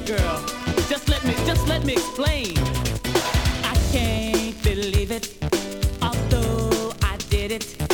girl, just let me explain. I can't believe it, although I did it.